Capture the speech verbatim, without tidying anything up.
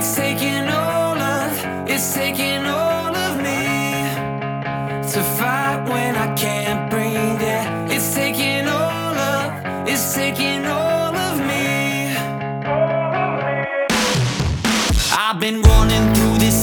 It's taking all of, it's taking all of me to fight when I can't breathe. Yeah, it's taking all of, it's taking all of me. I've been running through this